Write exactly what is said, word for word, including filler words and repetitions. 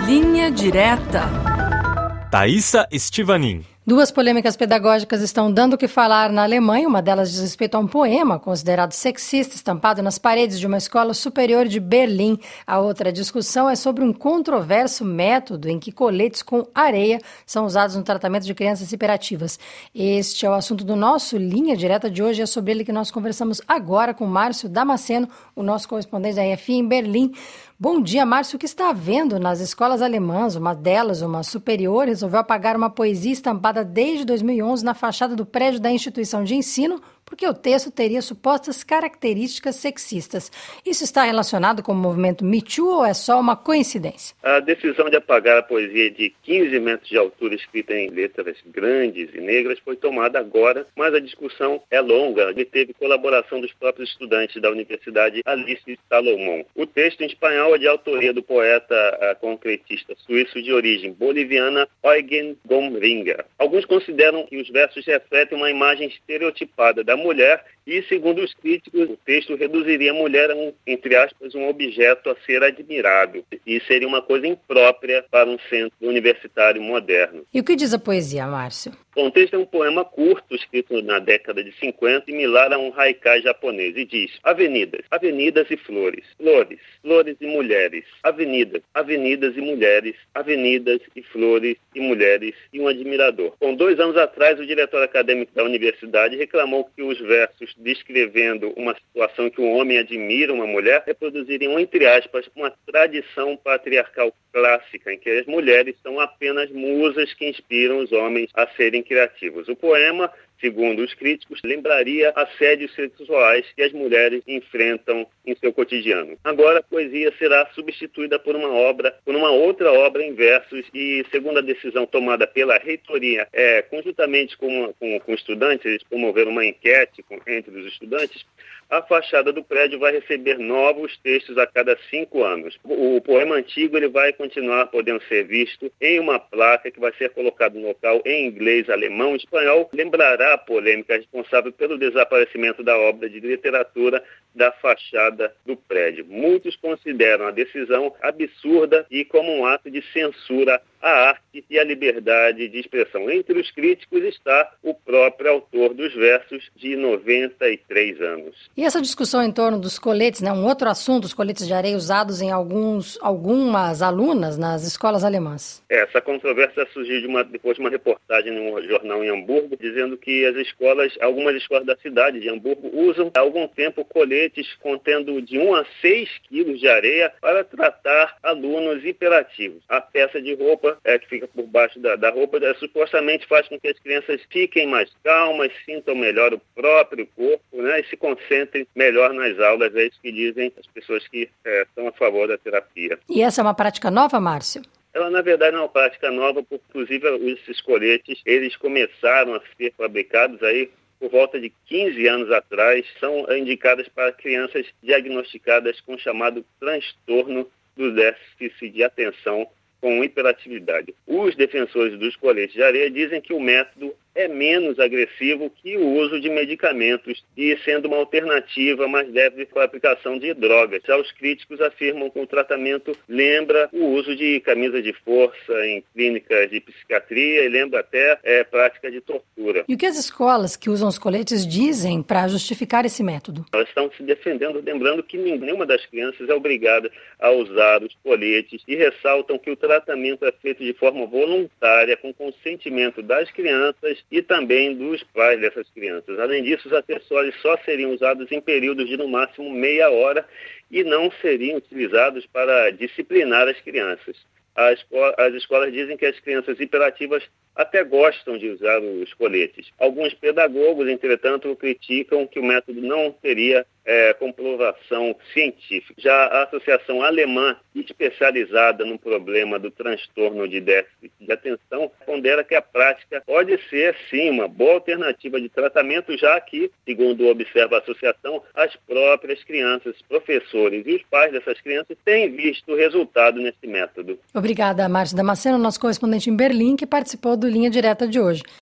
Linha Direta. Thaisa Estivanin. Duas polêmicas pedagógicas estão dando o que falar na Alemanha. Uma delas diz respeito a um poema considerado sexista, estampado nas paredes de uma escola superior de Berlim. A outra discussão é sobre um controverso método em que coletes com areia são usados no tratamento de crianças hiperativas. Este é o assunto do nosso Linha Direta de hoje. É sobre ele que nós conversamos agora com Márcio Damasceno, o nosso correspondente da R F I em Berlim. Bom dia, Márcio. O que está havendo nas escolas alemãs? Uma delas, uma superior, resolveu apagar uma poesia estampada desde dois mil e onze na fachada do prédio da instituição de ensino, porque o texto teria supostas características sexistas. Isso está relacionado com o movimento Me Too ou é só uma coincidência? A decisão de apagar a poesia de quinze metros de altura escrita em letras grandes e negras foi tomada agora, mas a discussão é longa e teve colaboração dos próprios estudantes da Universidade Alice Salomon. O texto em espanhol é de autoria do poeta concretista suíço de origem boliviana Eugen Gomringer. Alguns consideram que os versos refletem uma imagem estereotipada da mulher e, segundo os críticos, o texto reduziria a mulher a um, entre aspas, um objeto a ser admirado e seria uma coisa imprópria para um centro universitário moderno. E o que diz a poesia, Márcio? Bom, o texto é um poema curto, escrito na década de cinquenta, similar a um haikai japonês, e diz: avenidas, avenidas e flores, flores, flores e mulheres, avenidas, avenidas e mulheres, avenidas e flores e mulheres e um admirador. Bom, dois anos atrás, o diretor acadêmico da universidade reclamou que os versos descrevendo uma situação em que um homem admira uma mulher reproduziriam, entre aspas, uma tradição patriarcal clássica, em que as mulheres são apenas musas que inspiram os homens a serem criativos. O poema, segundo os críticos, lembraria assédios sexuais que as mulheres enfrentam em seu cotidiano. Agora, a poesia será substituída por uma obra, por uma outra obra em versos e, segundo a decisão tomada pela reitoria, é, conjuntamente com, com, com estudantes, eles promoveram uma enquete com, entre os estudantes, a fachada do prédio vai receber novos textos a cada cinco anos. O, o poema antigo ele vai continuar podendo ser visto em uma placa que vai ser colocada no local em inglês, alemão e espanhol. Lembrará a polêmica responsável pelo desaparecimento da obra de literatura da fachada do prédio. Muitos consideram a decisão absurda e como um ato de censura à arte e à liberdade de expressão. Entre os críticos está o próprio autor dos versos, de noventa e três anos. E essa discussão em torno dos coletes, né, um outro assunto, os coletes de areia usados em alguns, algumas alunas nas escolas alemãs. Essa controvérsia surgiu de uma, depois de uma reportagem num jornal em Hamburgo, dizendo que as escolas, algumas escolas da cidade de Hamburgo usam há algum tempo coletes contendo de um a seis quilos de areia para tratar alunos hiperativos. A peça de roupa é, que fica por baixo da, da roupa é, supostamente faz com que as crianças fiquem mais calmas, sintam melhor o próprio corpo, né, e se concentrem melhor nas aulas. É isso que dizem as pessoas que é, estão a favor da terapia. E essa é uma prática nova, Márcio? Ela, na verdade, não é uma prática nova, porque, inclusive, esses coletes, eles começaram a ser fabricados aí por volta de quinze anos atrás, são indicadas para crianças diagnosticadas com o chamado transtorno do déficit de atenção com hiperatividade. Os defensores dos coletes de areia dizem que o método é menos agressivo que o uso de medicamentos e sendo uma alternativa mais leve com a aplicação de drogas. Já os críticos afirmam que o tratamento lembra o uso de camisa de força em clínicas de psiquiatria e lembra até é, prática de tortura. E o que as escolas que usam os coletes dizem para justificar esse método? Elas estão se defendendo, lembrando que nenhuma das crianças é obrigada a usar os coletes e ressaltam que o tratamento é feito de forma voluntária, com consentimento das crianças e também dos pais dessas crianças. Além disso, os acessórios só seriam usados em períodos de no máximo meia hora e não seriam utilizados para disciplinar as crianças. As, as escolas dizem que as crianças hiperativas até gostam de usar os coletes. Alguns pedagogos, entretanto, criticam que o método não teria é, comprovação científica. Já a Associação Alemã, especializada no problema do transtorno de déficit de atenção, pondera que a prática pode ser, sim, uma boa alternativa de tratamento, já que, segundo observa a associação, as próprias crianças, professores e os pais dessas crianças têm visto resultado nesse método. Obrigada, Márcio Damasceno, nosso correspondente em Berlim, que participou do Linha Direta de hoje.